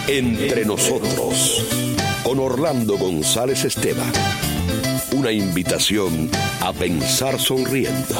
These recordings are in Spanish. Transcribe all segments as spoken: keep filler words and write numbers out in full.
Entre nosotros, con Orlando González Esteva. Una invitación a pensar sonriendo.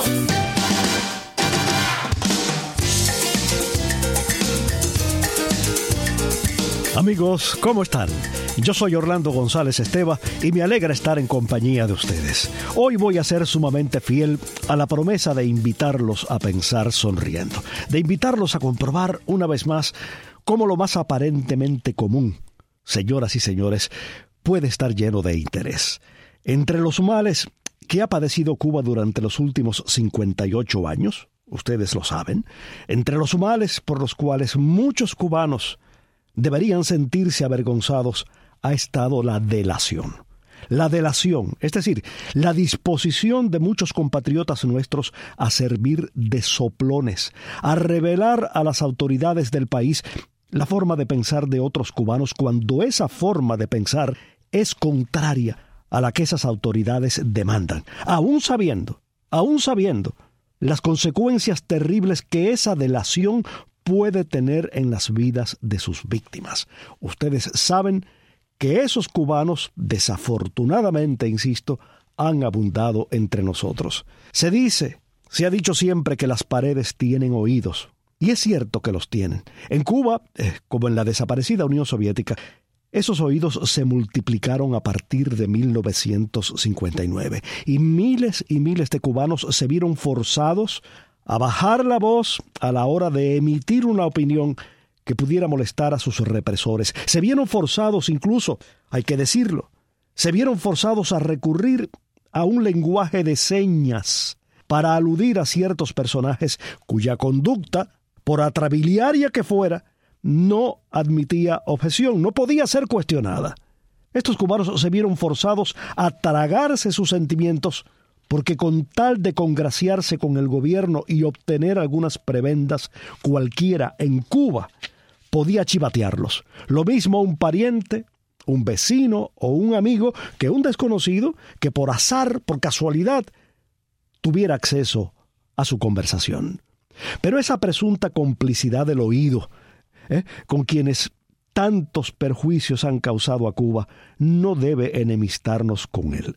Amigos, ¿cómo están? Yo soy Orlando González Esteva y me alegra estar en compañía de ustedes. Hoy voy a ser sumamente fiel a la promesa de invitarlos a pensar sonriendo, de invitarlos a comprobar una vez más cómo lo más aparentemente común, señoras y señores, puede estar lleno de interés. Entre los males que ha padecido Cuba durante los últimos cincuenta y ocho años, ustedes lo saben, entre los males por los cuales muchos cubanos deberían sentirse avergonzados ha estado la delación. La delación, es decir, la disposición de muchos compatriotas nuestros a servir de soplones, a revelar a las autoridades del país la forma de pensar de otros cubanos cuando esa forma de pensar es contraria a la que esas autoridades demandan, aún sabiendo, aún sabiendo las consecuencias terribles que esa delación puede tener en las vidas de sus víctimas. Ustedes saben que esos cubanos, desafortunadamente, insisto, han abundado entre nosotros. Se dice, se ha dicho siempre que las paredes tienen oídos, y es cierto que los tienen. En Cuba, eh, como en la desaparecida Unión Soviética, esos oídos se multiplicaron a partir de mil novecientos cincuenta y nueve, y miles y miles de cubanos se vieron forzados a bajar la voz a la hora de emitir una opinión que pudiera molestar a sus represores. Se vieron forzados incluso, hay que decirlo, se vieron forzados a recurrir a un lenguaje de señas para aludir a ciertos personajes cuya conducta, por atrabiliaria que fuera, no admitía objeción, no podía ser cuestionada. Estos cubanos se vieron forzados a tragarse sus sentimientos porque con tal de congraciarse con el gobierno y obtener algunas prebendas, cualquiera en Cuba podía chivatearlos. Lo mismo un pariente, un vecino o un amigo que un desconocido que por azar, por casualidad, tuviera acceso a su conversación. Pero esa presunta complicidad del oído, ¿eh? con quienes tantos perjuicios han causado a Cuba, no debe enemistarnos con él.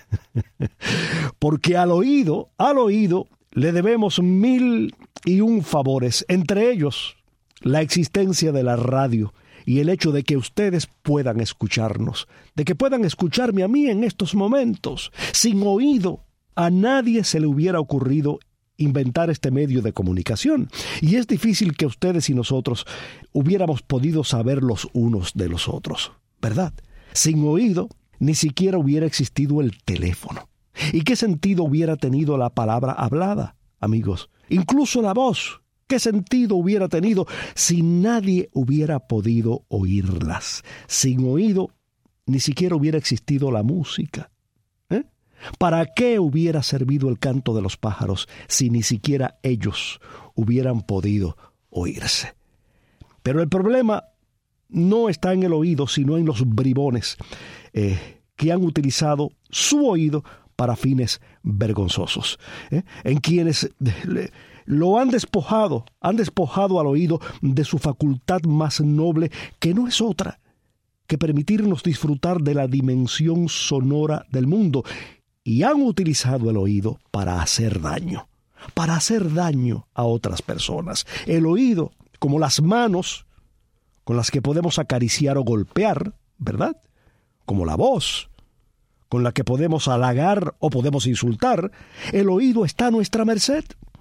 Porque al oído, al oído, le debemos mil y un favores, entre ellos la existencia de la radio y el hecho de que ustedes puedan escucharnos, de que puedan escucharme a mí en estos momentos. Sin oído, a nadie se le hubiera ocurrido inventar este medio de comunicación, y es difícil que ustedes y nosotros hubiéramos podido saber los unos de los otros, ¿verdad? Sin oído, ni siquiera hubiera existido el teléfono. ¿Y qué sentido hubiera tenido la palabra hablada, amigos? Incluso la voz. ¿Qué sentido hubiera tenido si nadie hubiera podido oírlas? Sin oído, ni siquiera hubiera existido la música. ¿Eh? ¿Para qué hubiera servido el canto de los pájaros si ni siquiera ellos hubieran podido oírse? Pero el problema no está en el oído, sino en los bribones eh, que han utilizado su oído para fines vergonzosos, ¿eh? en quienes le, lo han despojado, han despojado al oído de su facultad más noble, que no es otra que permitirnos disfrutar de la dimensión sonora del mundo, y han utilizado el oído para hacer daño, para hacer daño a otras personas. El oído, como las manos con las que podemos acariciar o golpear, ¿verdad? Como la voz con la que podemos halagar o podemos insultar, el oído está a nuestra merced.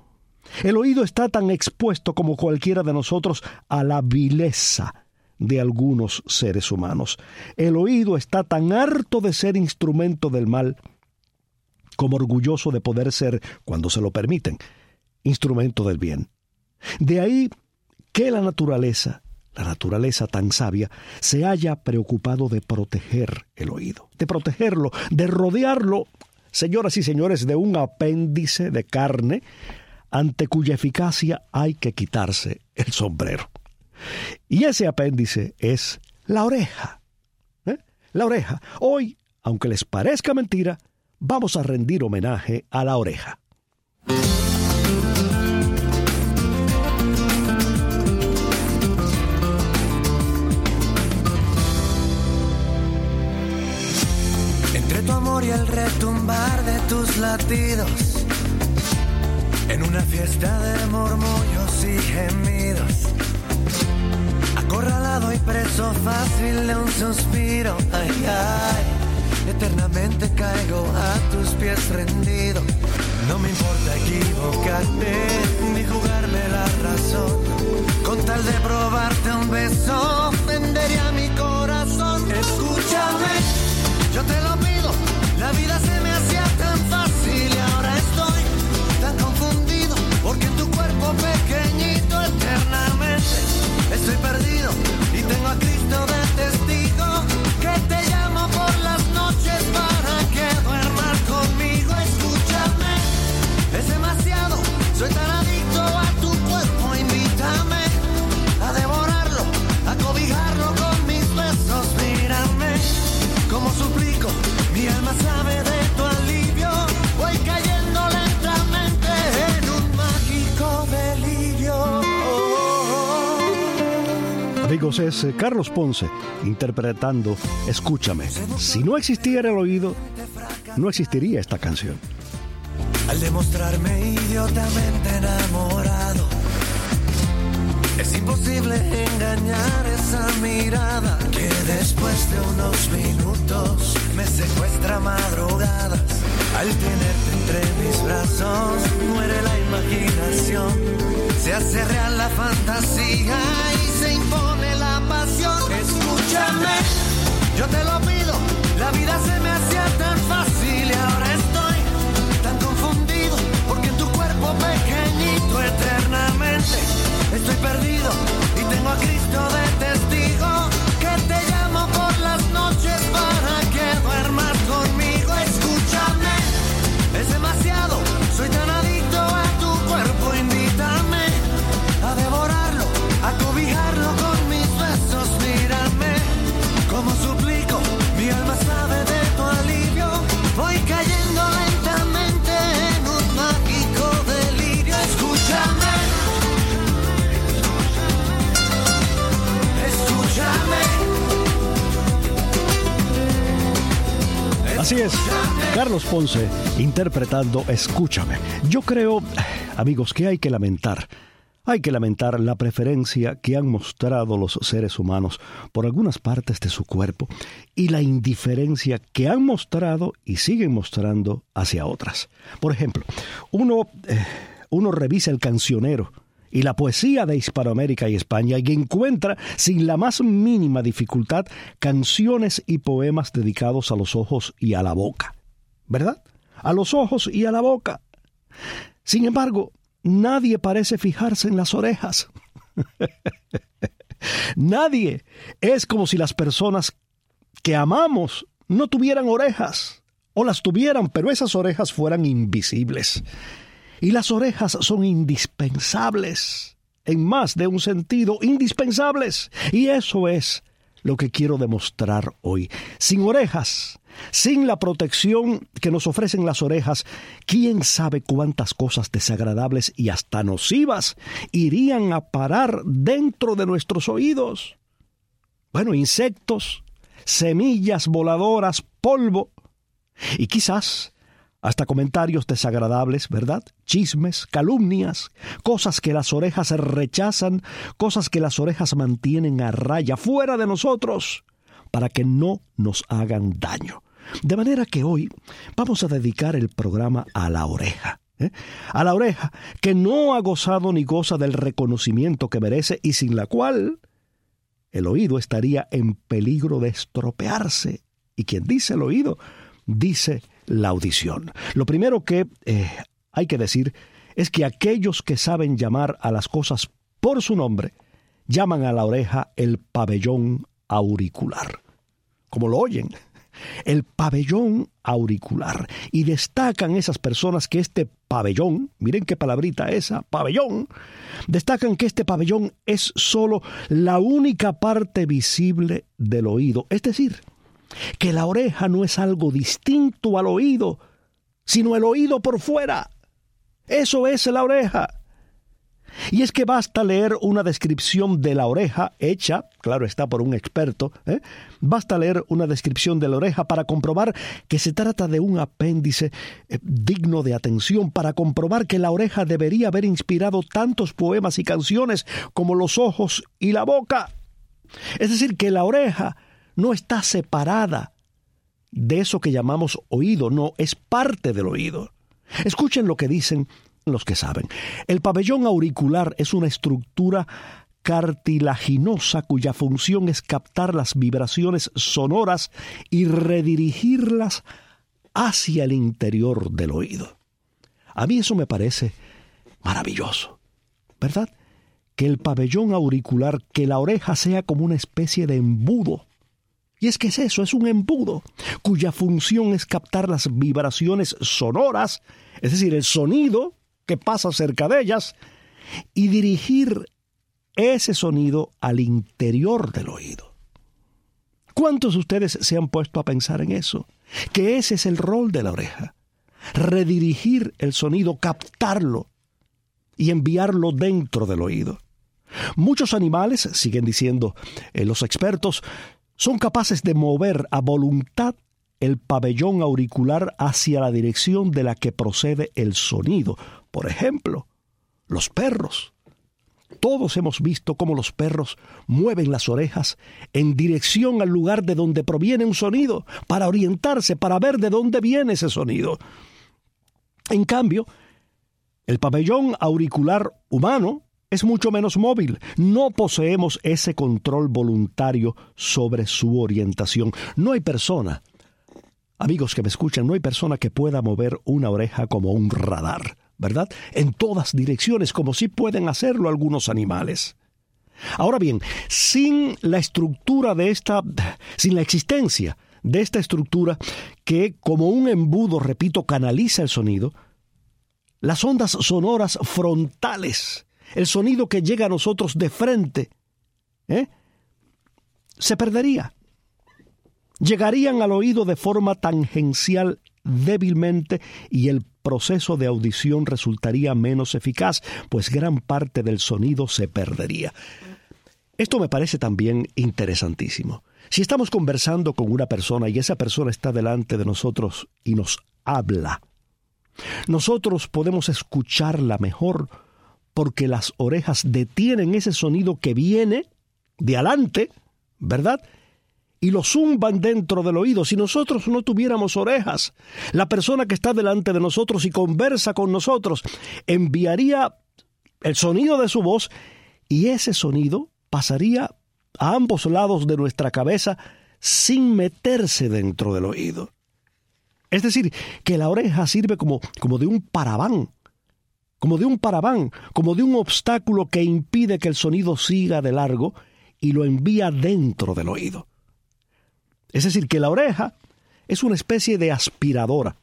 El oído está tan expuesto como cualquiera de nosotros a la vileza de algunos seres humanos. El oído está tan harto de ser instrumento del mal como orgulloso de poder ser, cuando se lo permiten, instrumento del bien. De ahí que la naturaleza, la naturaleza tan sabia, se haya preocupado de proteger el oído, de protegerlo, de rodearlo, señoras y señores, de un apéndice de carne ante cuya eficacia hay que quitarse el sombrero. Y ese apéndice es la oreja. ¿Eh? La oreja. Hoy, aunque les parezca mentira, vamos a rendir homenaje a la oreja. y el retumbar de tus latidos, en una fiesta de murmullos y gemidos, acorralado y preso fácil de un suspiro. Ay, ay, eternamente caigo a tus pies rendido. No me importa equivocarte ni jugarme la razón, con tal de probarte un beso vendería mi corazón. Escúchame, yo te lo pido, la vida se me hacía tan fácil y ahora estoy tan confundido, porque en tu cuerpo pequeñito eternamente estoy perdido y tengo a Cristo de testigo, que te llamo por las noches para que duermas conmigo. Escúchame, es demasiado, soy tan adicto a tu cuerpo, invítame a devorarlo, a cobijarlo con mis besos, mírame como suplico, mi alma sabe de tu alivio, voy cayendo lentamente en un mágico delirio. Amigos, es Carlos Ponce interpretando Escúchame. Si no existiera el oído, no existiría esta canción. Al demostrarme idiotamente enamorado, es imposible engañar esa mirada que después de unos minutos me secuestra madrugadas. Al tenerte entre mis brazos muere la imaginación, se hace real la fantasía y se impone la pasión. Escúchame, yo te lo pido, la vida se me hacía tan fácil y ahora estoy tan confundido, porque en tu cuerpo pequeñito eternamente estoy perdido y tengo a Cristo de testigo, que te llamo por las noches para que duermas conmigo. Escúchame, es demasiado, soy tan adicto a tu cuerpo, invítame a devorarlo, a cobijarlo con mis besos, mírame como suplico, mi alma sabe de tu alivio, voy cayendo lentamente en un mágico delirio. Escúchame, así es, Carlos Ponce interpretando Escúchame. Yo creo, amigos, que hay que lamentar, hay que lamentar la preferencia que han mostrado los seres humanos por algunas partes de su cuerpo y la indiferencia que han mostrado y siguen mostrando hacia otras. Por ejemplo, uno, eh, uno revisa el cancionero y la poesía de Hispanoamérica y España y encuentra sin la más mínima dificultad canciones y poemas dedicados a los ojos y a la boca, ¿verdad? A los ojos y a la boca. Sin embargo, nadie parece fijarse en las orejas. Nadie. Es como si las personas que amamos no tuvieran orejas, o las tuvieran, pero esas orejas fueran invisibles. Y las orejas son indispensables, en más de un sentido, indispensables. Y eso es lo que quiero demostrar hoy. Sin orejas, sin la protección que nos ofrecen las orejas, quién sabe cuántas cosas desagradables y hasta nocivas irían a parar dentro de nuestros oídos. Bueno, insectos, semillas voladoras, polvo y quizás hasta comentarios desagradables, ¿verdad? Chismes, calumnias, cosas que las orejas rechazan, cosas que las orejas mantienen a raya, fuera de nosotros, para que no nos hagan daño. De manera que hoy vamos a dedicar el programa a la oreja. ¿eh? A la oreja, que no ha gozado ni goza del reconocimiento que merece y sin la cual el oído estaría en peligro de estropearse. Y quien dice el oído, dice la audición. Lo primero que eh, hay que decir es que aquellos que saben llamar a las cosas por su nombre, llaman a la oreja el pabellón auricular. Como lo oyen, el pabellón auricular. Y destacan esas personas que este pabellón, miren qué palabrita esa, pabellón, destacan que este pabellón es solo la única parte visible del oído. Es decir, que la oreja no es algo distinto al oído, sino el oído por fuera. Eso es la oreja. Y es que basta leer una descripción de la oreja, hecha, claro está, por un experto, ¿eh? Basta leer una descripción de la oreja para comprobar que se trata de un apéndice eh, digno de atención, para comprobar que la oreja debería haber inspirado tantos poemas y canciones como los ojos y la boca. Es decir, que la oreja no está separada de eso que llamamos oído, no, es parte del oído. Escuchen lo que dicen los que saben. El pabellón auricular es una estructura cartilaginosa cuya función es captar las vibraciones sonoras y redirigirlas hacia el interior del oído. A mí eso me parece maravilloso, ¿verdad? Que el pabellón auricular, que la oreja sea como una especie de embudo. Y es que es eso, es un embudo, cuya función es captar las vibraciones sonoras, es decir, el sonido que pasa cerca de ellas, y dirigir ese sonido al interior del oído. ¿Cuántos de ustedes se han puesto a pensar en eso? Que ese es el rol de la oreja, redirigir el sonido, captarlo y enviarlo dentro del oído. Muchos animales, siguen diciendo eh, los expertos, son capaces de mover a voluntad el pabellón auricular hacia la dirección de la que procede el sonido. Por ejemplo, los perros. Todos hemos visto cómo los perros mueven las orejas en dirección al lugar de donde proviene un sonido, para orientarse, para ver de dónde viene ese sonido. En cambio, el pabellón auricular humano es mucho menos móvil. No poseemos ese control voluntario sobre su orientación. No hay persona, amigos que me escuchan, no hay persona que pueda mover una oreja como un radar, ¿verdad? En todas direcciones, como sí pueden hacerlo algunos animales. Ahora bien, sin la estructura de esta, sin la existencia de esta estructura que, como un embudo, repito, canaliza el sonido, las ondas sonoras frontales, el sonido que llega a nosotros de frente, ¿eh? se perdería. Llegarían al oído de forma tangencial débilmente y el proceso de audición resultaría menos eficaz, pues gran parte del sonido se perdería. Esto me parece también interesantísimo. Si estamos conversando con una persona y esa persona está delante de nosotros y nos habla, nosotros podemos escucharla mejor porque las orejas detienen ese sonido que viene de adelante, ¿verdad?, y lo zumban dentro del oído. Si nosotros no tuviéramos orejas, la persona que está delante de nosotros y conversa con nosotros enviaría el sonido de su voz y ese sonido pasaría a ambos lados de nuestra cabeza sin meterse dentro del oído. Es decir, que la oreja sirve como, como de un paraván, como de un paraván, como de un obstáculo que impide que el sonido siga de largo y lo envía dentro del oído. Es decir, que la oreja es una especie de aspiradora.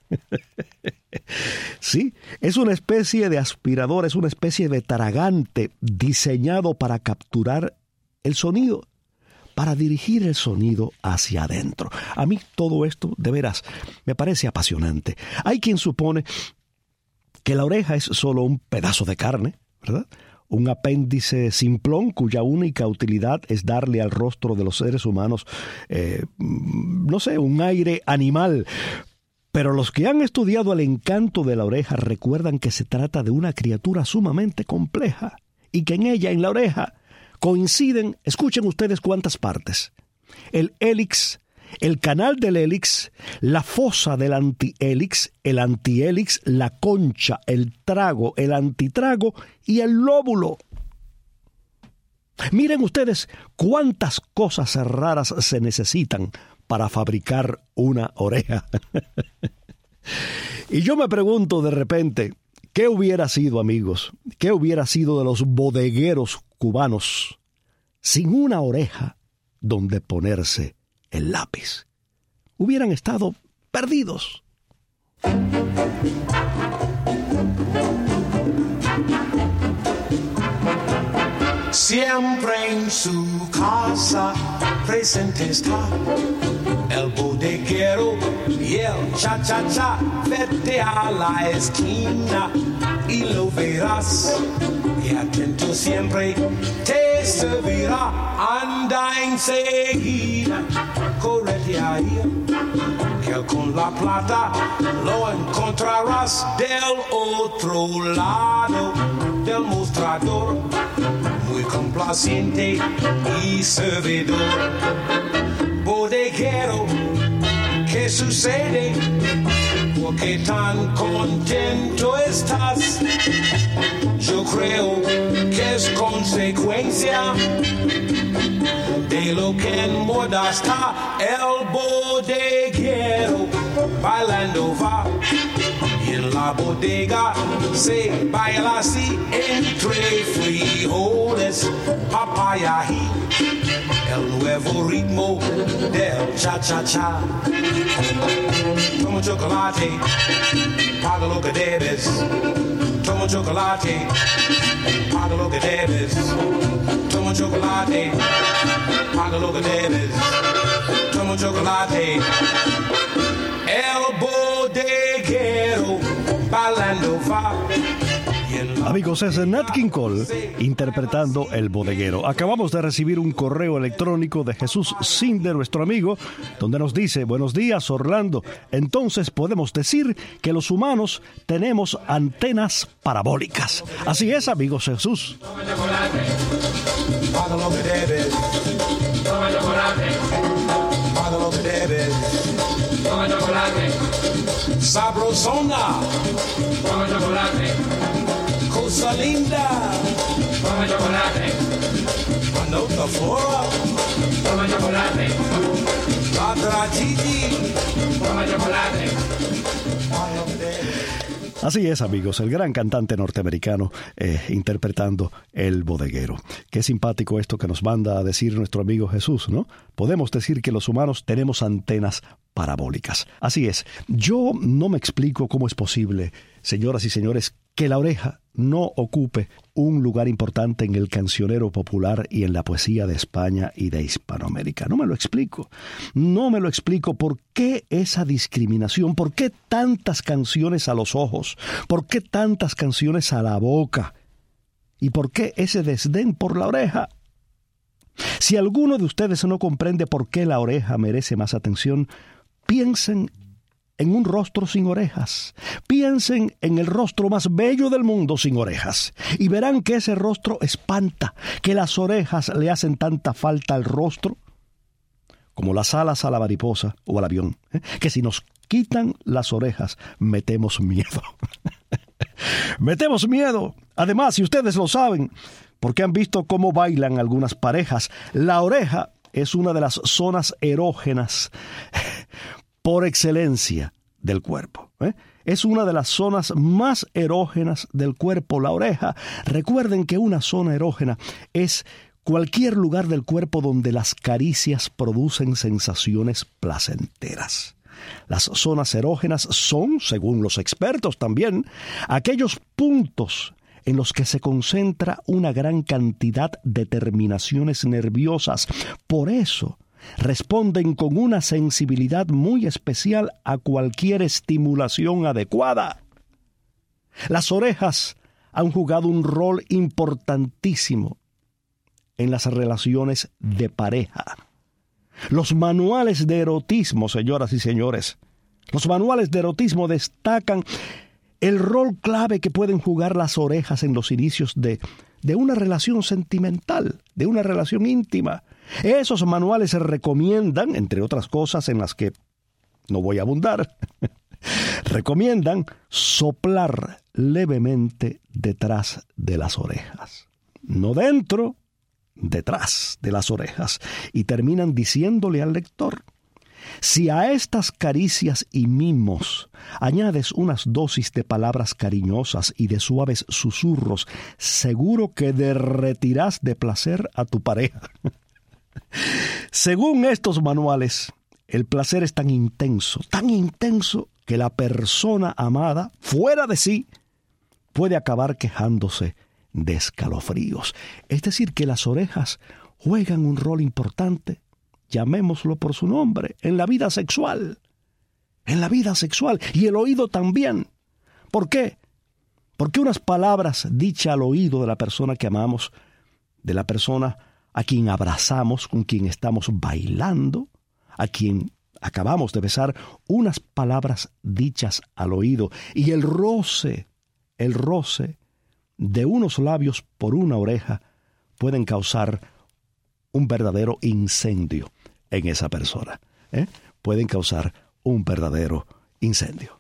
Sí, es una especie de aspiradora, es una especie de tragante diseñado para capturar el sonido, para dirigir el sonido hacia adentro. A mí todo esto, de veras, me parece apasionante. Hay quien supone que la oreja es solo un pedazo de carne, ¿verdad?, un apéndice simplón cuya única utilidad es darle al rostro de los seres humanos, eh, no sé, un aire animal. Pero los que han estudiado el encanto de la oreja recuerdan que se trata de una criatura sumamente compleja y que en ella, en la oreja, coinciden, escuchen ustedes cuántas partes: el hélix, el canal del hélix, la fosa del antihélix, el antihélix, la concha, el trago, el antitrago y el lóbulo. Miren ustedes cuántas cosas raras se necesitan para fabricar una oreja. Y yo me pregunto de repente, ¿qué hubiera sido, amigos? ¿Qué hubiera sido de los bodegueros cubanos sin una oreja donde ponerse el lápiz? Hubieran estado perdidos. Siempre en su casa presente está el bodeguero y el cha-cha-cha. Vete a la esquina y lo verás. y atento siempre te servirá. Anda enseguida, correte ahí, que con la plata lo encontrarás del otro lado del mostrador, muy complaciente y servidor. Bodeguero, ¿qué sucede? ¿Por qué tan contento estás? Yo creo que es consecuencia de lo que en moda está. El bodeguero bailando va, y en la bodega se baila así, entre frijoles, papaya y el nuevo ritmo del cha-cha-cha. Toma chocolate, paga lo que debes. Toma chocolate, paga lo que debes. Toma chocolate, paga lo que debes. Toma chocolate. El bodeguero bailando va. Amigos, es Nat King Cole interpretando El Bodeguero. Acabamos de recibir un correo electrónico de Jesús Sinde, nuestro amigo, donde nos dice: buenos días, Orlando. Entonces podemos decir que los humanos tenemos antenas parabólicas. Así es, amigos, Jesús. Toma chocolate, paga lo que debes. Toma chocolate, paga lo que debes. Toma chocolate, sabrosona. Toma chocolate, cosa linda. Toma chocolate, anota flora. Toma chocolate, patra Gigi. Toma chocolate. Así es, amigos, el gran cantante norteamericano eh, interpretando El Bodeguero. Qué simpático esto que nos manda a decir nuestro amigo Jesús, ¿no? Podemos decir que los humanos tenemos antenas parabólicas. Así es, yo no me explico cómo es posible, señoras y señores, que la oreja no ocupe un lugar importante en el cancionero popular y en la poesía de España y de Hispanoamérica. No me lo explico. No me lo explico. ¿Por qué esa discriminación? ¿Por qué tantas canciones a los ojos? ¿Por qué tantas canciones a la boca? ¿Y por qué ese desdén por la oreja? Si alguno de ustedes no comprende por qué la oreja merece más atención, piensen en un rostro sin orejas. Piensen en el rostro más bello del mundo sin orejas, y verán que ese rostro espanta, que las orejas le hacen tanta falta al rostro como las alas a la mariposa o al avión, ¿eh? que si nos quitan las orejas, metemos miedo. Metemos miedo. Además, si ustedes lo saben, porque han visto cómo bailan algunas parejas, la oreja es una de las zonas erógenas por excelencia del cuerpo. ¿eh? Es una de las zonas más erógenas del cuerpo, la oreja. Recuerden que una zona erógena es cualquier lugar del cuerpo donde las caricias producen sensaciones placenteras. Las zonas erógenas son, según los expertos también, aquellos puntos en los que se concentra una gran cantidad de terminaciones nerviosas. Por eso, responden con una sensibilidad muy especial a cualquier estimulación adecuada. Las orejas han jugado un rol importantísimo en las relaciones de pareja. Los manuales de erotismo, señoras y señores, los manuales de erotismo destacan el rol clave que pueden jugar las orejas en los inicios de, de una relación sentimental, de una relación íntima. Esos manuales se recomiendan, entre otras cosas en las que no voy a abundar, recomiendan soplar levemente detrás de las orejas. No dentro, detrás de las orejas. Y terminan diciéndole al lector: si a estas caricias y mimos añades unas dosis de palabras cariñosas y de suaves susurros, seguro que derretirás de placer a tu pareja. Según estos manuales, el placer es tan intenso, tan intenso, que la persona amada, fuera de sí, puede acabar quejándose de escalofríos. Es decir, que las orejas juegan un rol importante, llamémoslo por su nombre, en la vida sexual. En la vida sexual. Y el oído también. ¿Por qué? Porque unas palabras dichas al oído de la persona que amamos, de la persona a quien abrazamos, con quien estamos bailando, a quien acabamos de besar, unas palabras dichas al oído y el roce, el roce de unos labios por una oreja pueden causar un verdadero incendio en esa persona. ¿eh? Pueden causar un verdadero incendio.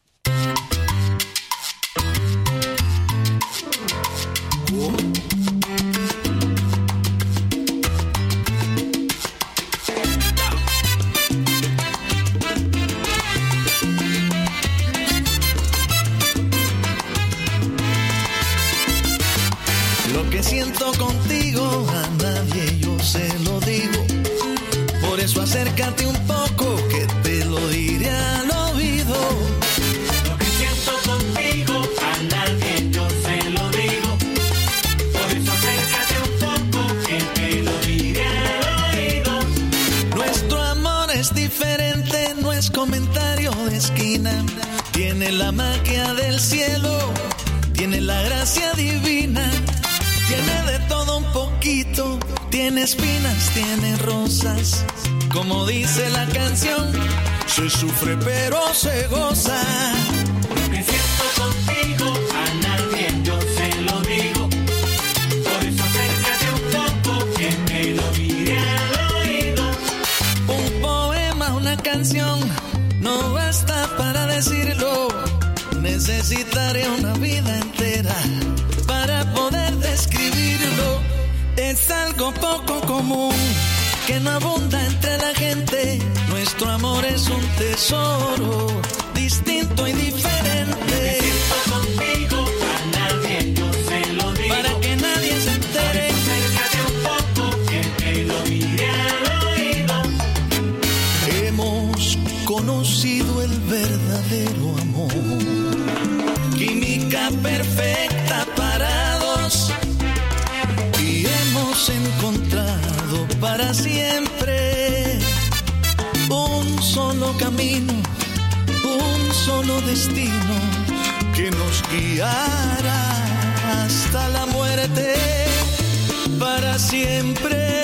Lo que siento contigo a nadie yo se lo digo. Por eso acércate un poco que te lo diré al oído. Lo que siento contigo a nadie yo se lo digo. Por eso acércate un poco que te lo diré al oído. Nuestro amor es diferente, no es comentario de esquina. Tiene la magia del cielo, tiene la gracia divina. Tiene de todo un poquito, tiene espinas, tiene rosas. Como dice la canción, se sufre pero se goza. Lo que siento contigo a nadie yo se lo digo. Por eso acércate un poco que te lo diré al oído. Un poema, una canción, no basta para decirlo. Necesitaré una vida entera para poder describirlo. Es algo poco común que no abunda entre la gente. Nuestro amor es un tesoro distinto y diferente. Me siento contigo, a nadie yo se lo digo. Para que nadie se entere. Acércate un poco que te lo diré al oído. Hemos conocido el verdadero amor. Química perfecta para dos. Y hemos encontrado para siempre un solo camino, un solo destino que nos guiará hasta la muerte para siempre.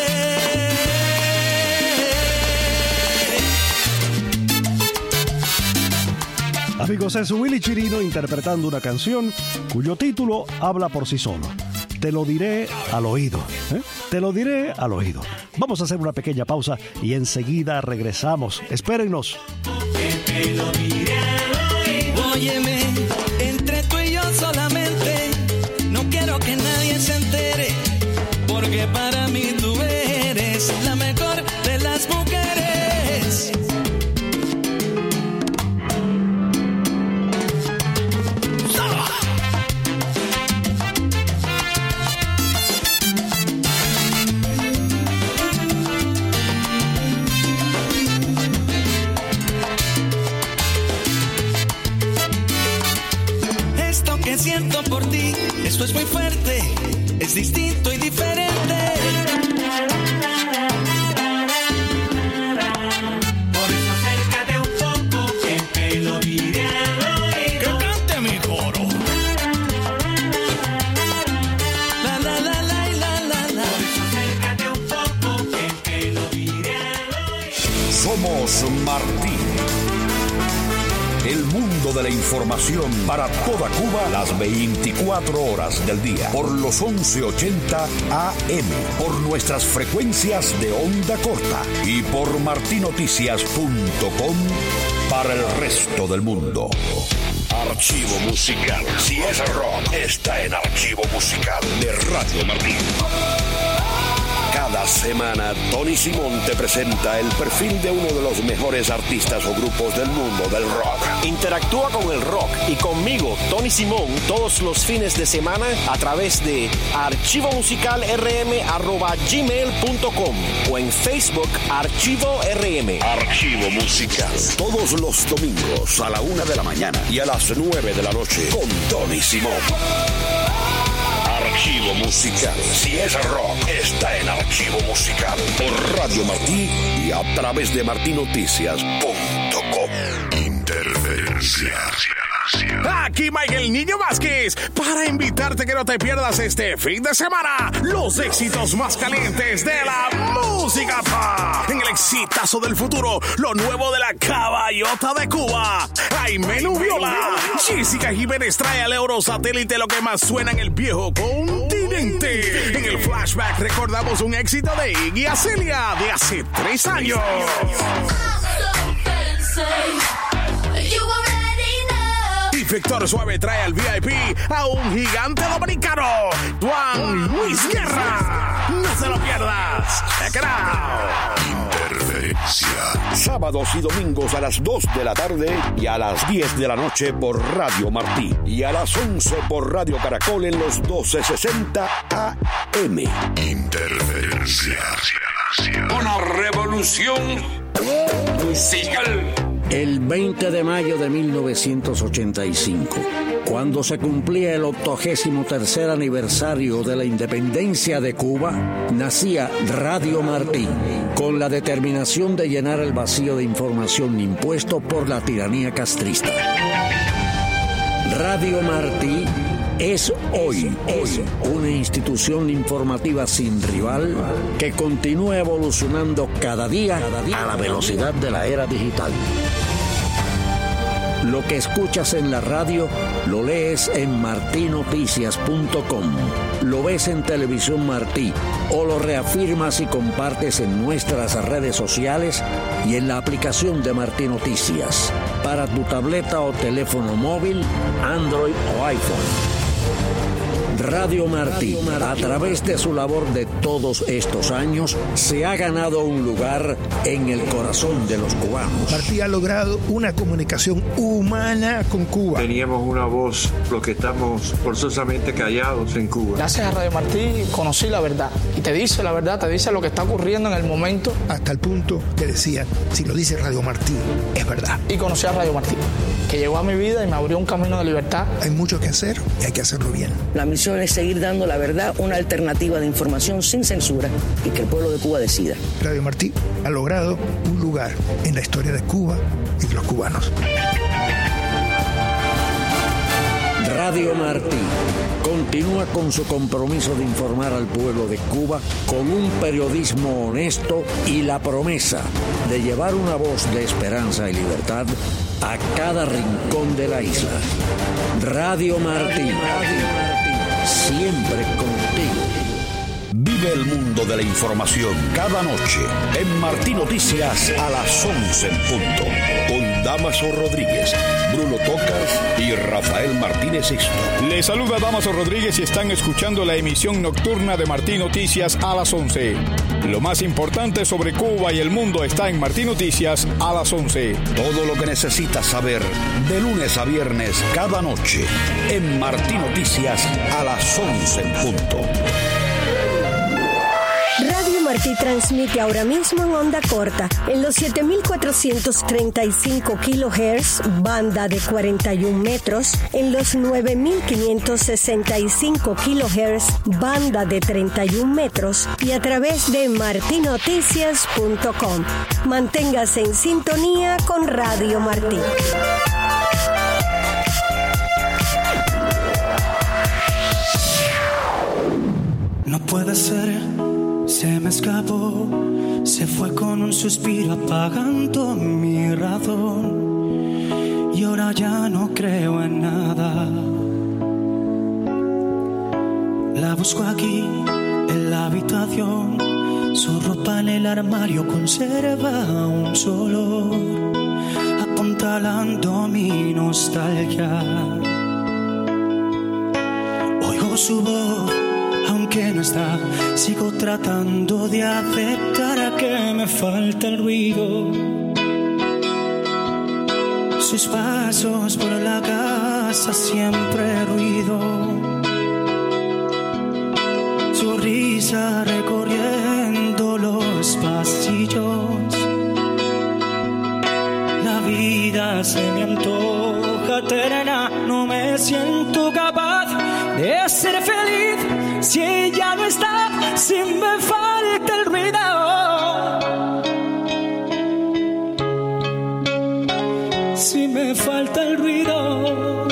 Amigos, es Willy Chirino interpretando una canción cuyo título habla por sí solo. Te lo diré al oído. ¿eh? Te lo diré al oído. Vamos a hacer una pequeña pausa y enseguida regresamos. Espérennos. Te lo diré al oído. Óyeme, entre tú y yo solamente. No quiero que nadie se entere. Porque para mí tú eres la mejor de las mujeres. Siento por ti, esto es muy fuerte, es distinto y diferente. Por eso acércate un poco que te lo diré al oído. Que cante mi coro. La la la la la la la. Por eso acércate un poco que te lo diré al oído. Somos Martín. El mundo de la información para toda Cuba las veinticuatro horas del día por los once ochenta A M, por nuestras frecuencias de onda corta y por martinoticias punto com para el resto del mundo. Archivo musical. Si es rock, está en Archivo Musical de Radio Martín. Cada semana, Tony Simón te presenta el perfil de uno de los mejores artistas o grupos del mundo del rock. Interactúa con el rock y conmigo, Tony Simón, todos los fines de semana a través de archivo musical r m arroba gmail punto com o en Facebook Archivo R M. Archivo Musical. Todos los domingos a la una de la mañana y a las nueve de la noche con Tony Simón. Archivo Musical. Si es rock, está en Archivo Musical por Radio Martí y a través de martinoticias punto com. Interferencia. Aquí Miguel Niño Vázquez para invitarte que no te pierdas este fin de semana los éxitos más calientes de la música pop. En el exitazo del futuro, lo nuevo de la caballota de Cuba, Jaime Nubiola. Jessica Jiménez trae al Eurosatélite lo que más suena en el viejo continente. En el flashback recordamos un éxito de Iggy Azalea de hace tres años. Y Víctor Suave trae al V I P a un gigante dominicano, Juan Luis Guerra. No se lo pierdas. Check it out. Interferencia. Sábados y domingos a las dos de la tarde y a las diez de la noche por Radio Martí. Y a las once por Radio Caracol en los doce sesenta A M. Interferencia. Una revolución musical. El veinte de mayo de mil novecientos ochenta y cinco, cuando se cumplía el octogésimo tercer aniversario de la independencia de Cuba, nacía Radio Martí, con la determinación de llenar el vacío de información impuesto por la tiranía castrista. Radio Martí es hoy, hoy una institución informativa sin rival que continúa evolucionando cada día a la velocidad de la era digital. Lo que escuchas en la radio lo lees en martí noticias punto com, lo ves en Televisión Martí o lo reafirmas y compartes en nuestras redes sociales y en la aplicación de Martí Noticias para tu tableta o teléfono móvil, Android o iPhone. Radio Martí, a través de su labor de todos estos años, se ha ganado un lugar en el corazón de los cubanos. Martí ha logrado una comunicación humana con Cuba. Teníamos una voz, los que estamos forzosamente callados en Cuba. Gracias a Radio Martí conocí la verdad. Y te dice la verdad, te dice lo que está ocurriendo en el momento. Hasta el punto que decían, si lo dice Radio Martí, es verdad. Y conocí a Radio Martí, que llegó a mi vida y me abrió un camino de libertad. Hay mucho que hacer y hay que hacerlo bien. La misión es seguir dando la verdad, una alternativa de información sin censura y que el pueblo de Cuba decida. Radio Martí ha logrado un lugar en la historia de Cuba y de los cubanos. Radio Martí continúa con su compromiso de informar al pueblo de Cuba con un periodismo honesto y la promesa de llevar una voz de esperanza y libertad a cada rincón de la isla. Radio Martí, siempre contigo. Vive el mundo de la información cada noche en Martí Noticias a las once en punto. Con Damaso Rodríguez, Bruno Tocas y Rafael Martínez Sixto. Les saluda Damaso Rodríguez y están escuchando la emisión nocturna de Martí Noticias a las once. Lo más importante sobre Cuba y el mundo está en Martí Noticias a las once. Todo lo que necesitas saber de lunes a viernes cada noche en Martí Noticias a las once en punto. Radio Martí transmite ahora mismo en onda corta, en los siete mil cuatrocientos treinta y cinco kilohertz, banda de cuarenta y un metros, en los nueve mil quinientos sesenta y cinco kilohertz, banda de treinta y un metros, y a través de martí noticias punto com. Manténgase en sintonía con Radio Martí. No puede ser, se me escapó, se fue con un suspiro apagando mi razón y ahora ya no creo en nada. La busco aquí en la habitación, su ropa en el armario conserva un solo, apuntalando mi nostalgia. Oigo su voz aunque no está, sigo tratando de aceptar a que me falta el ruido. Sus pasos por la casa siempre ruido. Su risa recorriendo los pasillos. La vida se me antoja eterna, no me siento capaz de ser feliz. Si ella no está, si me falta el ruido. Si me falta el ruido.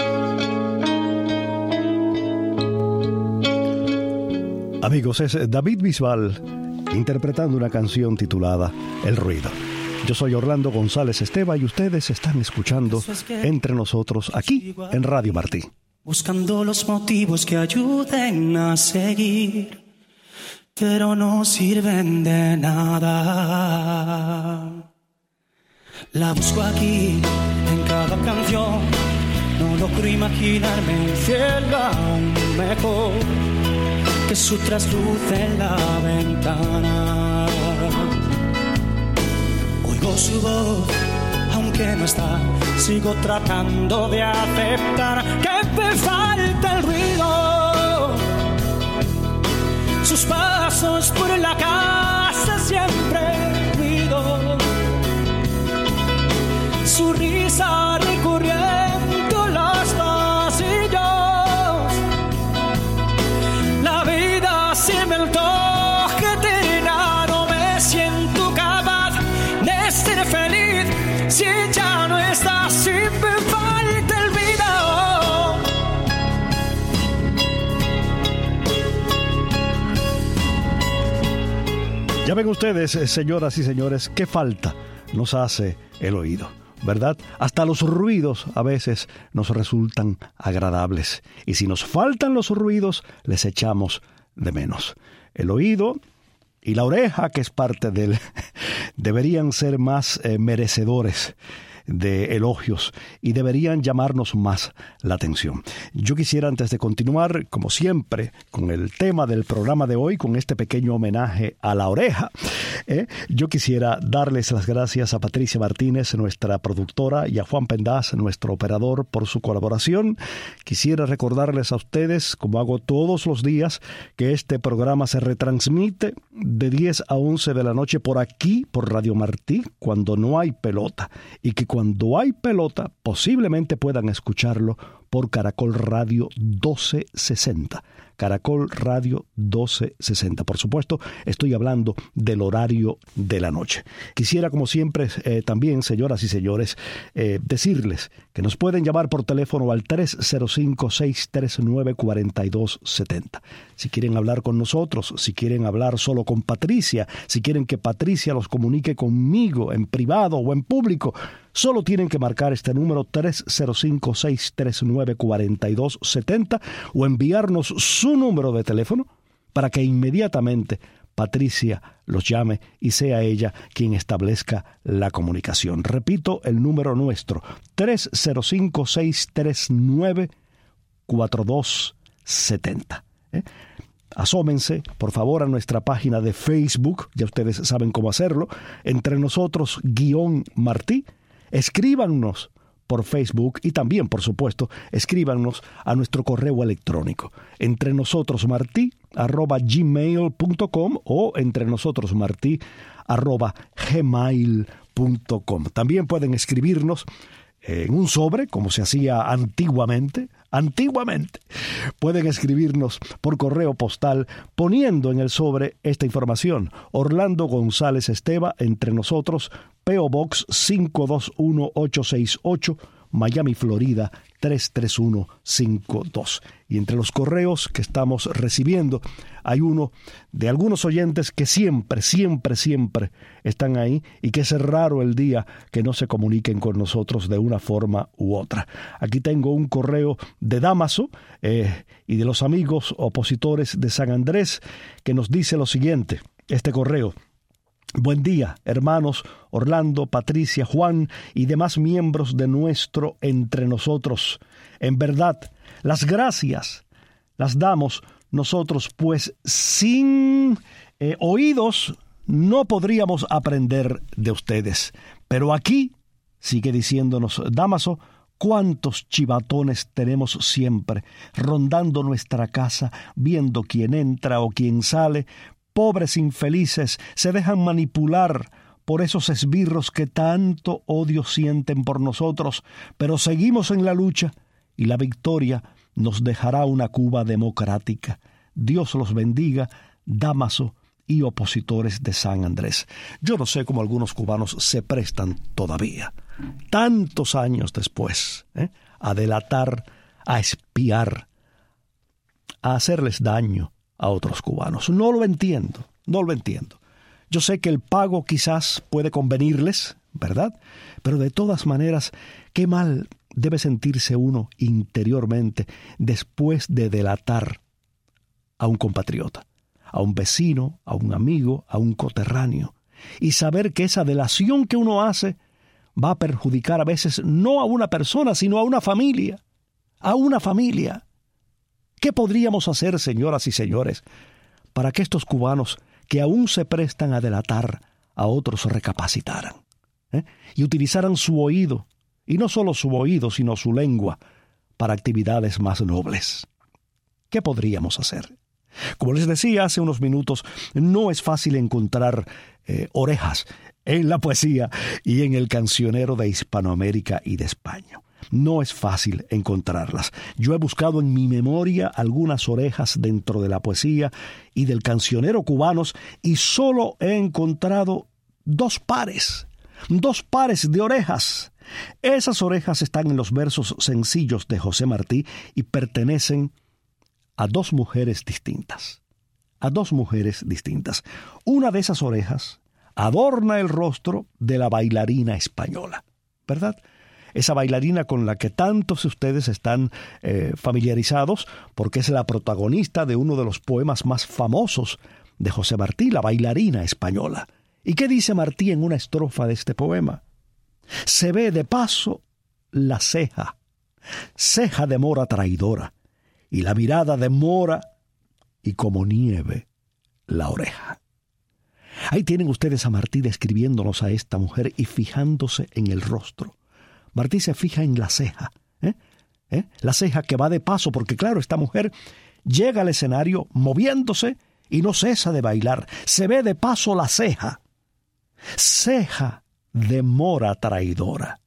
Amigos, es David Bisbal interpretando una canción titulada El Ruido. Yo soy Orlando González Esteban y ustedes están escuchando Entre Nosotros aquí en Radio Martí. Buscando los motivos que ayuden a seguir, pero no sirven de nada. La busco aquí en cada canción, no logro imaginarme un cielo aún mejor que su trasluz en la ventana. Oigo su voz, aunque no está, sigo tratando de aceptar que me falta el ruido. Sus pasos por la casa siempre ruido. Su risa recorriendo los pasillos. La vida se me antoja eterna, no me siento capaz de ser feliz si ya no estás, si me falta el vida. Ya ven ustedes, señoras y señores, qué falta nos hace el oído, ¿verdad? Hasta los ruidos a veces nos resultan agradables. Y si nos faltan los ruidos, les echamos de menos. El oído y la oreja, que es parte de él, deberían ser más eh, merecedores de elogios y deberían llamarnos más la atención. Yo quisiera, antes de continuar, como siempre, con el tema del programa de hoy, con este pequeño homenaje a la oreja, eh, yo quisiera darles las gracias a Patricia Martínez, nuestra productora, y a Juan Pendaz, nuestro operador, por su colaboración. Quisiera recordarles a ustedes, como hago todos los días, que este programa se retransmite de diez a once de la noche por aquí, por Radio Martí, cuando no hay pelota, y que cuando hay pelota posiblemente puedan escucharlo por Caracol Radio doce sesenta. Caracol Radio doce sesenta. Por supuesto, estoy hablando del horario de la noche. Quisiera, como siempre, eh, también, señoras y señores, eh, decirles que nos pueden llamar por teléfono al tres cero cinco, seis tres nueve, cuatro dos siete cero. Si quieren hablar con nosotros, si quieren hablar solo con Patricia, si quieren que Patricia los comunique conmigo en privado o en público, solo tienen que marcar este número tres cero cinco, seis tres nueve, cuatro dos siete cero o enviarnos su número de teléfono para que inmediatamente Patricia los llame y sea ella quien establezca la comunicación. Repito el número nuestro, tres cero cinco, seis tres nueve, cuatro dos siete cero. ¿Eh? Asómense, por favor, a nuestra página de Facebook, ya ustedes saben cómo hacerlo, Entre Nosotros guión Martí. Escríbanos por Facebook y también, por supuesto, escríbanos a nuestro correo electrónico, entrenosotros.martí arroba gmail punto com o entrenosotros.martí arroba gmail punto com. También pueden escribirnos en un sobre, como se hacía antiguamente, antiguamente. Pueden escribirnos por correo postal poniendo en el sobre esta información: Orlando González Esteva, Entre Nosotros, P O Box cinco dos uno ocho seis ocho, Miami, Florida tres tres uno cinco dos. Y entre los correos que estamos recibiendo hay uno de algunos oyentes que siempre, siempre, siempre están ahí y que es raro el día que no se comuniquen con nosotros de una forma u otra. Aquí tengo un correo de Dámaso eh, y de los amigos opositores de San Andrés que nos dice lo siguiente, este correo: buen día, hermanos Orlando, Patricia, Juan y demás miembros de nuestro Entre Nosotros. En verdad, las gracias las damos nosotros, pues sin eh, oídos no podríamos aprender de ustedes. Pero aquí, sigue diciéndonos Dámaso, cuántos chivatones tenemos siempre, rondando nuestra casa, viendo quién entra o quién sale. Pobres infelices se dejan manipular por esos esbirros que tanto odio sienten por nosotros, pero seguimos en la lucha y la victoria nos dejará una Cuba democrática. Dios los bendiga, Dámaso y opositores de San Andrés. Yo no sé cómo algunos cubanos se prestan todavía, tantos años después, ¿eh? a delatar, a espiar, a hacerles daño a otros cubanos. No lo entiendo, no lo entiendo. Yo sé que el pago quizás puede convenirles, ¿verdad? Pero de todas maneras, qué mal debe sentirse uno interiormente después de delatar a un compatriota, a un vecino, a un amigo, a un coterráneo, y saber que esa delación que uno hace va a perjudicar a veces no a una persona, sino a una familia, a una familia. ¿Qué podríamos hacer, señoras y señores, para que estos cubanos que aún se prestan a delatar a otros recapacitaran ¿eh? y utilizaran su oído, y no solo su oído, sino su lengua, para actividades más nobles? ¿Qué podríamos hacer? Como les decía hace unos minutos, no es fácil encontrar eh, orejas en la poesía y en el cancionero de Hispanoamérica y de España. No es fácil encontrarlas. Yo he buscado en mi memoria algunas orejas dentro de la poesía y del cancionero cubanos y solo he encontrado dos pares, dos pares de orejas. Esas orejas están en los versos sencillos de José Martí y pertenecen a dos mujeres distintas, a dos mujeres distintas. Una de esas orejas adorna el rostro de la bailarina española, ¿verdad? Esa bailarina con la que tantos de ustedes están eh, familiarizados, porque es la protagonista de uno de los poemas más famosos de José Martí, La bailarina española. ¿Y qué dice Martí en una estrofa de este poema? Se ve de paso la ceja, ceja de mora traidora, y la mirada de mora, y como nieve la oreja. Ahí tienen ustedes a Martí describiéndonos a esta mujer y fijándose en el rostro. Martí se fija en la ceja, ¿eh? ¿Eh? la ceja que va de paso, porque claro, esta mujer llega al escenario moviéndose y no cesa de bailar. Se ve de paso la ceja, ceja de mora traidora,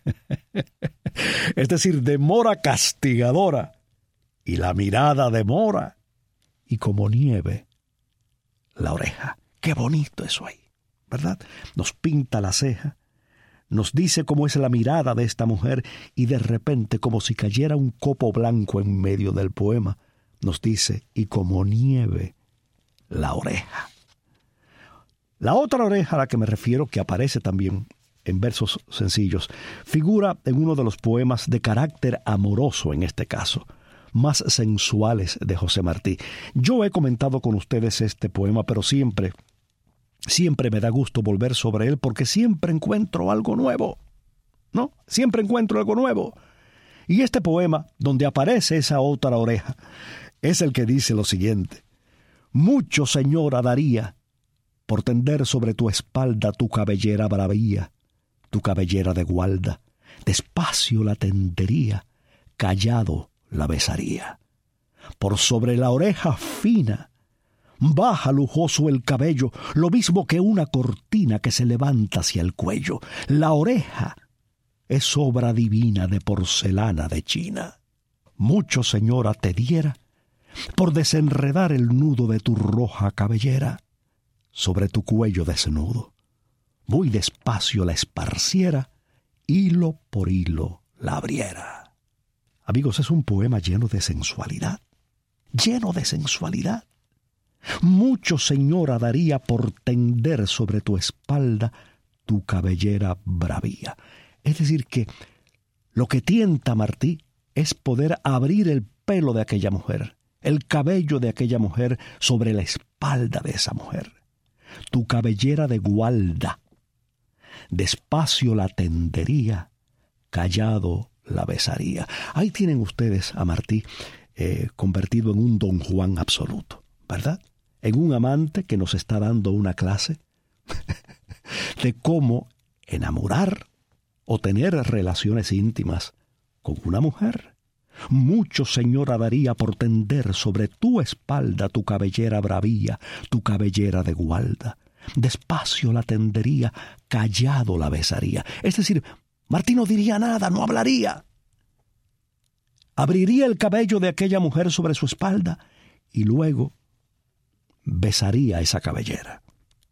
es decir, de mora castigadora, y la mirada de mora, y como nieve la oreja. Qué bonito eso ahí, ¿verdad? Nos pinta la ceja, nos dice cómo es la mirada de esta mujer y de repente, como si cayera un copo blanco en medio del poema, nos dice, y como nieve la oreja. La otra oreja a la que me refiero, que aparece también en versos sencillos, figura en uno de los poemas de carácter amoroso en este caso, más sensuales de José Martí. Yo he comentado con ustedes este poema, pero siempre, siempre me da gusto volver sobre él porque siempre encuentro algo nuevo, ¿no? Siempre encuentro algo nuevo. Y este poema, donde aparece esa otra oreja, es el que dice lo siguiente: mucho, señora, daría por tender sobre tu espalda tu cabellera bravía, tu cabellera de gualda, despacio la tendería, callado la besaría. Por sobre la oreja fina, baja lujoso el cabello, lo mismo que una cortina que se levanta hacia el cuello. La oreja es obra divina de porcelana de China. Mucho, señora, te diera por desenredar el nudo de tu roja cabellera sobre tu cuello desnudo. Muy despacio la esparciera, hilo por hilo la abriera. Amigos, es un poema lleno de sensualidad, lleno de sensualidad. Mucho, señora, daría por tender sobre tu espalda tu cabellera bravía. Es decir, que lo que tienta a Martí es poder abrir el pelo de aquella mujer, el cabello de aquella mujer sobre la espalda de esa mujer. Tu cabellera de gualda, despacio la tendería, callado la besaría. Ahí tienen ustedes a Martí eh, convertido en un Don Juan absoluto, ¿verdad? En un amante que nos está dando una clase de cómo enamorar o tener relaciones íntimas con una mujer. Mucho, señora, daría por tender sobre tu espalda tu cabellera bravía, tu cabellera de gualda. Despacio la tendería, callado la besaría. Es decir, Martí no diría nada, no hablaría. Abriría el cabello de aquella mujer sobre su espalda y luego besaría esa cabellera.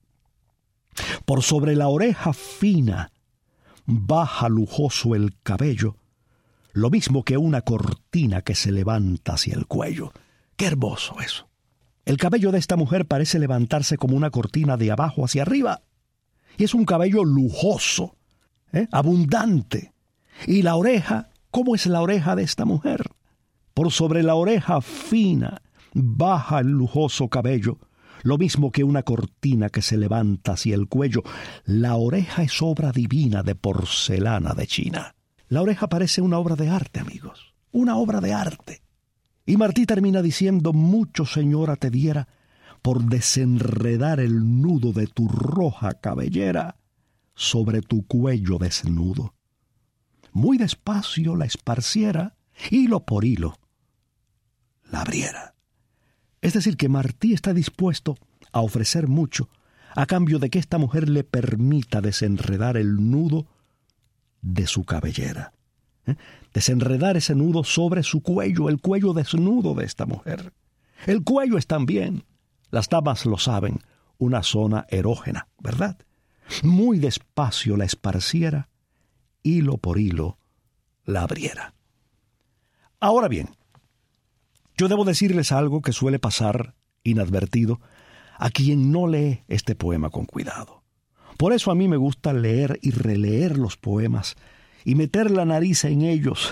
Por sobre la oreja fina baja lujoso el cabello, lo mismo que una cortina que se levanta hacia el cuello. ¡Qué hermoso eso! El cabello de esta mujer parece levantarse como una cortina de abajo hacia arriba. Y es un cabello lujoso, ¿eh? abundante. Y la oreja, ¿cómo es la oreja de esta mujer? Por sobre la oreja fina baja el lujoso cabello, lo mismo que una cortina que se levanta hacia el cuello. La oreja es obra divina de porcelana de China. La oreja parece una obra de arte, amigos, una obra de arte. Y Martí termina diciendo: mucho, señora, te diera por desenredar el nudo de tu roja cabellera sobre tu cuello desnudo. Muy despacio la esparciera, hilo por hilo la abriera. Es decir, que Martí está dispuesto a ofrecer mucho a cambio de que esta mujer le permita desenredar el nudo de su cabellera. ¿Eh? Desenredar ese nudo sobre su cuello, el cuello desnudo de esta mujer. El cuello es también, las damas lo saben, una zona erógena, ¿verdad? Muy despacio la esparciera, hilo por hilo la abriera. Ahora bien, yo debo decirles algo que suele pasar inadvertido a quien no lee este poema con cuidado. Por eso a mí me gusta leer y releer los poemas y meter la nariz en ellos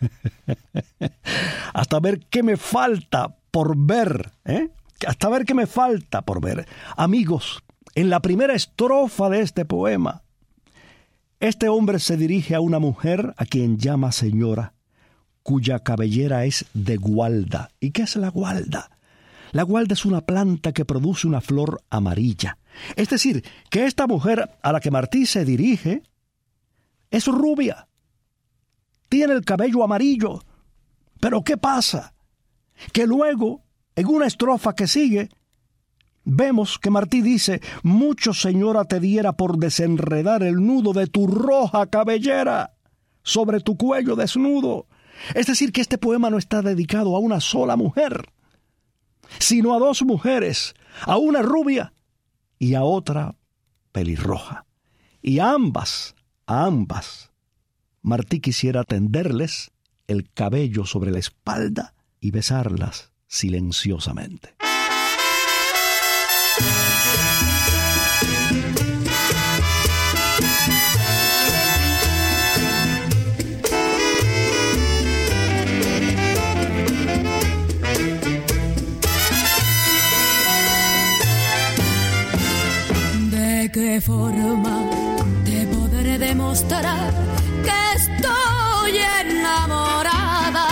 hasta ver qué me falta por ver, ¿eh? Hasta ver qué me falta por ver. Amigos, en la primera estrofa de este poema, este hombre se dirige a una mujer a quien llama señora, cuya cabellera es de gualda. ¿Y qué es la gualda? La gualda es una planta que produce una flor amarilla. Es decir, que esta mujer a la que Martí se dirige es rubia, tiene el cabello amarillo. Pero ¿qué pasa? Que luego, en una estrofa que sigue, vemos que Martí dice: mucho, señora, te diera por desenredar el nudo de tu roja cabellera sobre tu cuello desnudo. Es decir, que este poema no está dedicado a una sola mujer, sino a dos mujeres, a una rubia y a otra pelirroja. Y a ambas, a ambas, Martí quisiera tenderles el cabello sobre la espalda y besarlas silenciosamente. ¿De qué forma te podré demostrar que estoy enamorada?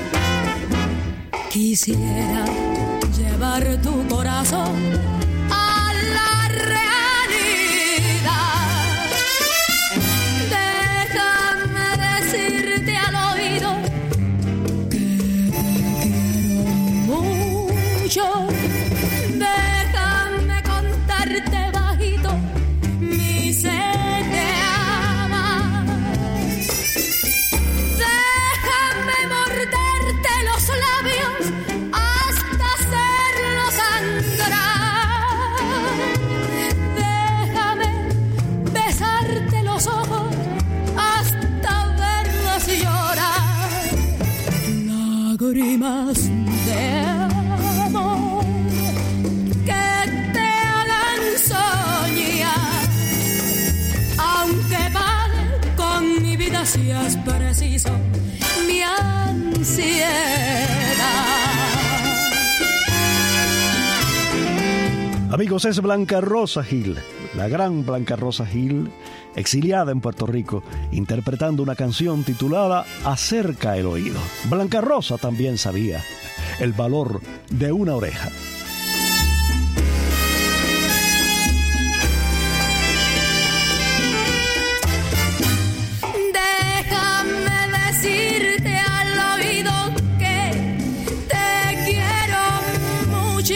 Quisiera llevar tu corazón a la realidad. Déjame decirte al oído que te quiero mucho. Déjame contarte bajito mi sed de amar. Déjame morderte los labios hasta hacerlos sangrar. Déjame besarte los ojos hasta verlos llorar. Lágrimas de amor que te hagan soñar, aunque vale con mi vida si es preciso mi ansiedad. Amigos, es Blanca Rosa Gil, la gran Blanca Rosa Gil, exiliada en Puerto Rico, interpretando una canción titulada Acerca el oído. Blanca Rosa también sabía el valor de una oreja. Déjame decirte al oído que te quiero mucho.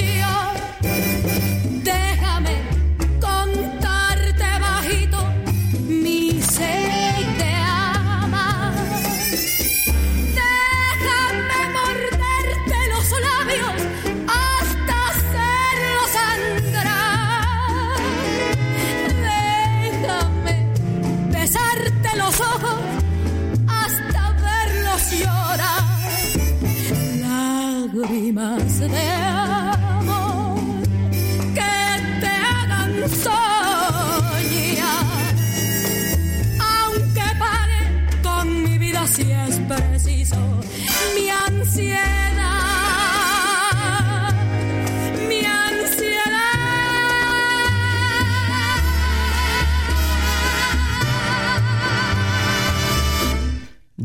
Déjame contarte bajito mi sed de amar. Déjame morderte los labios hasta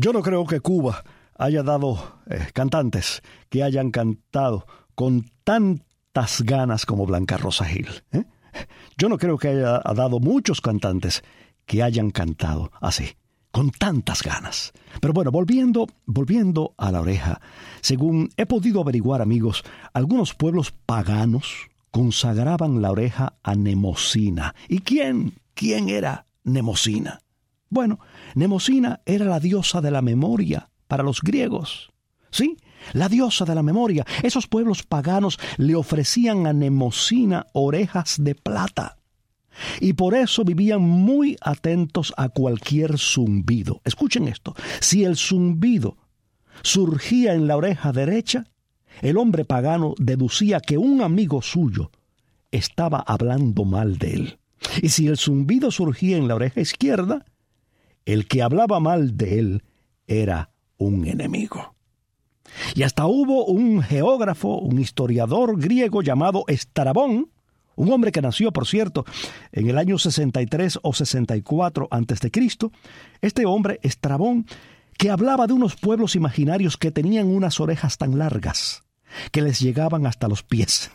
Yo no creo que Cuba haya dado eh, cantantes que hayan cantado con tantas ganas como Blanca Rosa Gil. ¿eh? Yo no creo que haya dado muchos cantantes que hayan cantado así, con tantas ganas. Pero bueno, volviendo, volviendo a La Oreja, según he podido averiguar, amigos, algunos pueblos paganos consagraban La Oreja a Nemosina. ¿Y quién? ¿Quién era Nemosina? Bueno, Nemosina era la diosa de la memoria para los griegos. ¿Sí? La diosa de la memoria. Esos pueblos paganos le ofrecían a Nemosina orejas de plata. Y por eso vivían muy atentos a cualquier zumbido. Escuchen esto. Si el zumbido surgía en la oreja derecha, el hombre pagano deducía que un amigo suyo estaba hablando mal de él. Y si el zumbido surgía en la oreja izquierda, el que hablaba mal de él era un enemigo. Y hasta hubo un geógrafo, un historiador griego llamado Estrabón, un hombre que nació, por cierto, en el año sesenta y tres o sesenta y cuatro antes de Cristo. Este hombre, Estrabón, que hablaba de unos pueblos imaginarios que tenían unas orejas tan largas que les llegaban hasta los pies.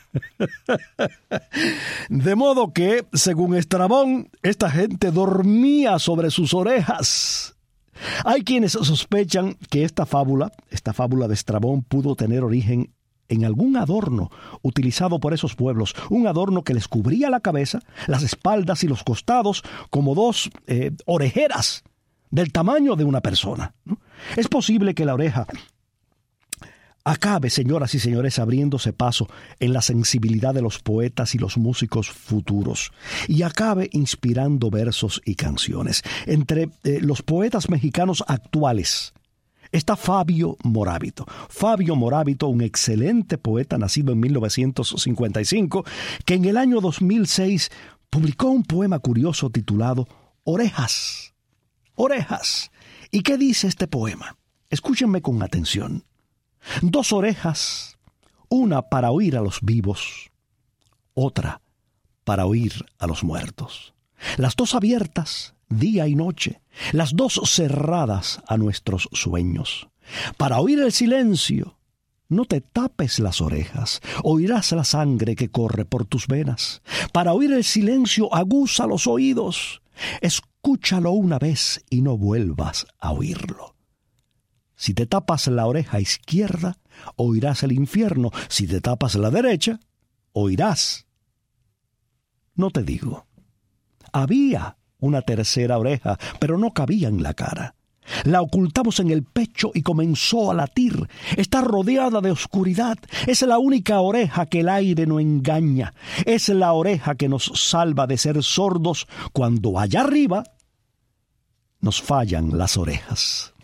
De modo que, según Estrabón, esta gente dormía sobre sus orejas. Hay quienes sospechan que esta fábula, esta fábula de Estrabón, pudo tener origen en algún adorno utilizado por esos pueblos, un adorno que les cubría la cabeza, las espaldas y los costados como dos eh, orejeras del tamaño de una persona. Es posible que la oreja acabe, señoras y señores, abriéndose paso en la sensibilidad de los poetas y los músicos futuros, y acabe inspirando versos y canciones. Entre eh, los poetas mexicanos actuales está Fabio Morábito. Fabio Morábito, un excelente poeta nacido en mil novecientos cincuenta y cinco, que en el año dos mil seis publicó un poema curioso titulado Orejas. Orejas. ¿Y qué dice este poema? Escúchenme con atención. Dos orejas, una para oír a los vivos, otra para oír a los muertos. Las dos abiertas, día y noche, las dos cerradas a nuestros sueños. Para oír el silencio, no te tapes las orejas, oirás la sangre que corre por tus venas. Para oír el silencio, aguza los oídos, escúchalo una vez y no vuelvas a oírlo. Si te tapas la oreja izquierda, oirás el infierno. Si te tapas la derecha, oirás. No te digo. Había una tercera oreja, pero no cabía en la cara. La ocultamos en el pecho y comenzó a latir. Está rodeada de oscuridad. Es la única oreja que el aire no engaña. Es la oreja que nos salva de ser sordos cuando allá arriba nos fallan las orejas.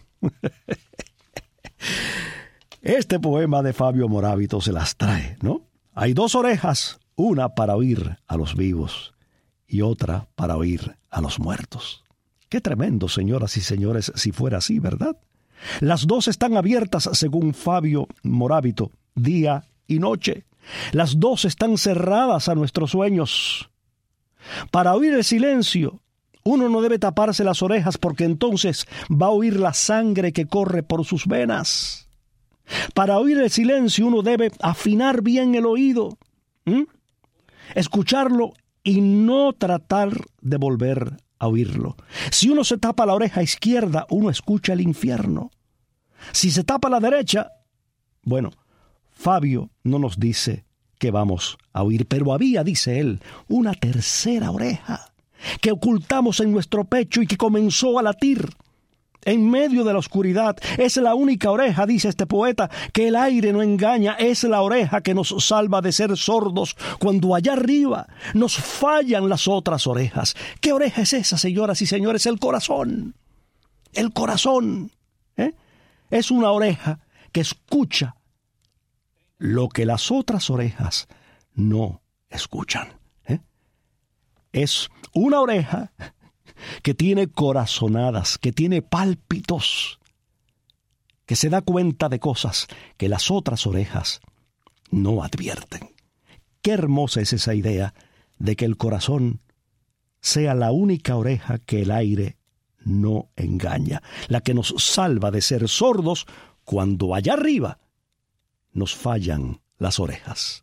Este poema de Fabio Morábito se las trae, ¿no? Hay dos orejas, una para oír a los vivos y otra para oír a los muertos. Qué tremendo, señoras y señores, si fuera así, ¿verdad? Las dos están abiertas, según Fabio Morábito, día y noche. Las dos están cerradas a nuestros sueños. Para oír el silencio, uno no debe taparse las orejas porque entonces va a oír la sangre que corre por sus venas. Para oír el silencio uno debe afinar bien el oído, ¿Mm? escucharlo y no tratar de volver a oírlo. Si uno se tapa la oreja izquierda, uno escucha el infierno. Si se tapa la derecha, bueno, Fabio no nos dice que vamos a oír, pero había, dice él, una tercera oreja que ocultamos en nuestro pecho y que comenzó a latir en medio de la oscuridad. Es la única oreja, dice este poeta, que el aire no engaña. Es la oreja que nos salva de ser sordos cuando allá arriba nos fallan las otras orejas. ¿Qué oreja es esa, señoras y señores? El corazón. El corazón. ¿eh? Es una oreja que escucha lo que las otras orejas no escuchan. ¿eh? Es una oreja que tiene corazonadas, que tiene pálpitos, que se da cuenta de cosas que las otras orejas no advierten. Qué hermosa es esa idea de que el corazón sea la única oreja que el aire no engaña, la que nos salva de ser sordos cuando allá arriba nos fallan las orejas.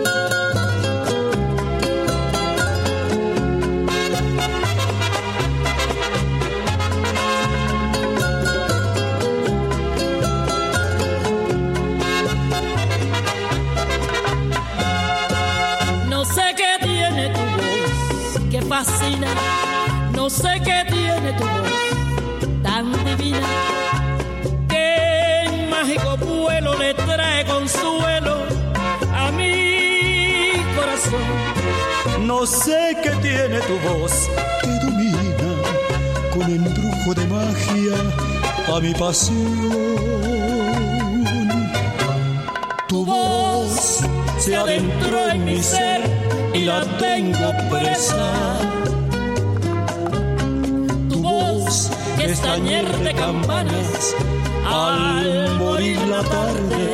No sé qué tiene tu voz que fascina, no sé qué tiene tu voz tan divina, que en mágico vuelo le trae consuelo a mi corazón. No sé qué tiene tu voz que domina con embrujo de magia a mi pasión. Tu voz se adentró en mi ser y la tengo presa. Tu voz que es tañer de campanas al morir la tarde.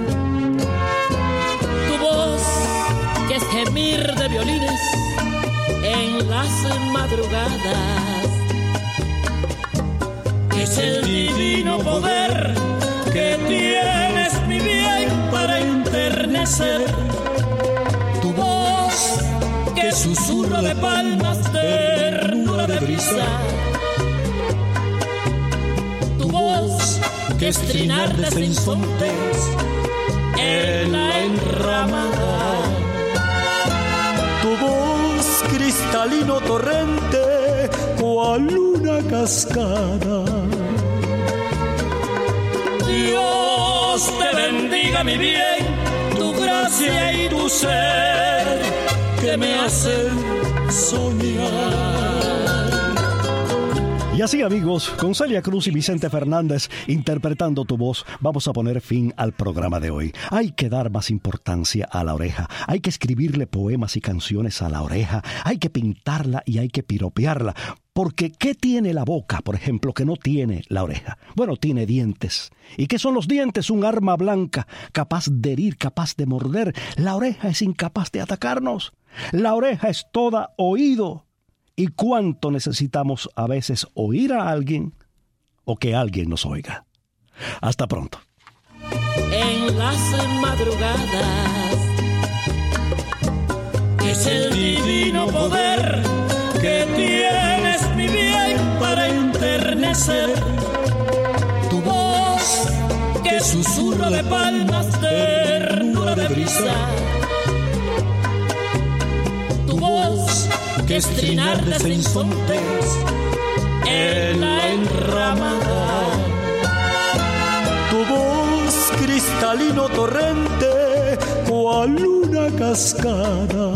Tu voz que es gemir de violines en las madrugadas. Es el divino poder que tienes, mi bien, para enternecer. Tu voz que susurra de palmas, ternura de brisa. Tu voz que es trinar de sinsontes en la enramada. Tu voz cristalino torrente cual una cascada. Dios te bendiga, mi bien, tu gracia y tu ser que me hacen soñar. Y así, amigos, con Celia Cruz y Vicente Fernández interpretando Tu Voz, vamos a poner fin al programa de hoy. Hay que dar más importancia a la oreja, hay que escribirle poemas y canciones a la oreja, hay que pintarla y hay que piropearla. Porque ¿qué tiene la boca, por ejemplo, que no tiene la oreja? Bueno, tiene dientes. ¿Y qué son los dientes? Un arma blanca, capaz de herir, capaz de morder. La oreja es incapaz de atacarnos. La oreja es toda oído. ¿Y cuánto necesitamos a veces oír a alguien o que alguien nos oiga? Hasta pronto. En las madrugadas es el divino poder que tienes, mi bien, para enternecer. Tu voz que susurra de palmas, ternura de brisa. Tu voz que es trinar de sinsontes en la enramada. Tu voz cristalino torrente cual una cascada.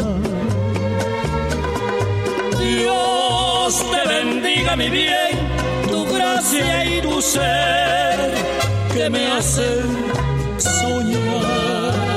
Dios te bendiga, mi bien, tu gracia y tu ser que me hacen soñar.